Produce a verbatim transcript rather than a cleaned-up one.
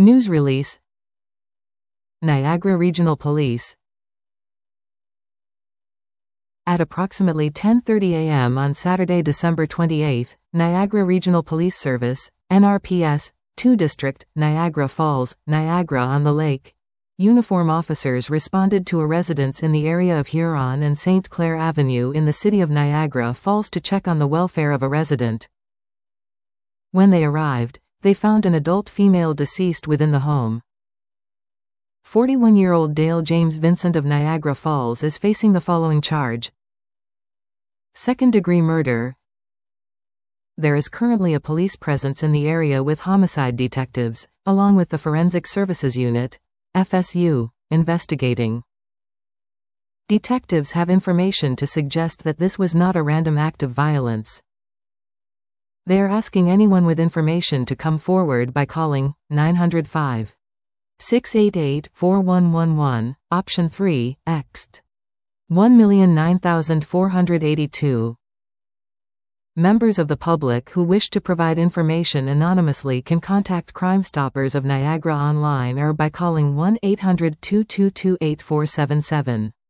News release. Niagara Regional Police. At approximately ten thirty a m on Saturday, December twenty-eighth, Niagara Regional Police Service, N R P S, two District, Niagara Falls, Niagara-on-the-Lake. Uniform officers responded to a residence in the area of Huron and Saint Clair Avenue in the city of Niagara Falls to check on the welfare of a resident. When they arrived, they found an adult female deceased within the home. forty-one-year-old Dale James Vincent of Niagara Falls is facing the following charge: second-degree murder. There is currently a police presence in the area with homicide detectives, along with the Forensic Services Unit, F S U, investigating. Detectives have information to suggest that this was not a random act of violence. They are asking anyone with information to come forward by calling nine zero five, six eight eight, four one one one, option three, X. one million nine thousand four hundred eighty-two. Members of the public who wish to provide information anonymously can contact Crime Stoppers of Niagara online or by calling one eight hundred, two two two, eight four seven seven.